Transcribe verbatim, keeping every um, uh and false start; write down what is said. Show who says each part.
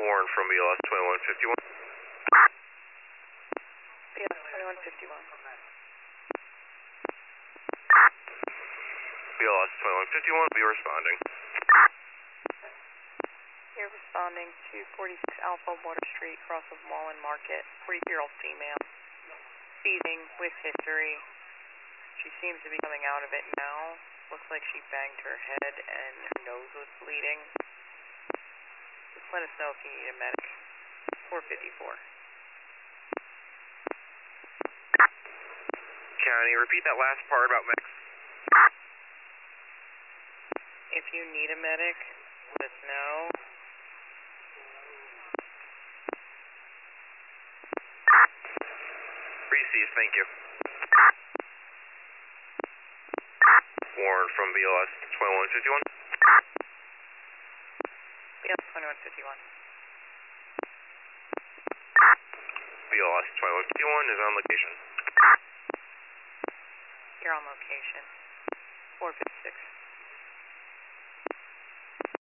Speaker 1: Warren from B L S twenty-one fifty-one.
Speaker 2: B L S twenty-one fifty-one.
Speaker 1: B L S twenty-one fifty-one, be responding.
Speaker 2: You're responding to forty-six Alpha Water Street, cross of Mullen Market, forty-three-year-old female, feeding with history. She seems to be coming out of it now. Looks like she banged her head and her nose was bleeding. Just let us know if you need a medic. four fifty-four.
Speaker 1: County, repeat that last part about medics.
Speaker 2: If you need a medic, let us know.
Speaker 1: Received, thank you. Warren from B L S twenty-one fifty-one.
Speaker 2: B L S twenty-one fifty-one.
Speaker 1: B L S twenty-one fifty-one is on location.
Speaker 2: You're on location.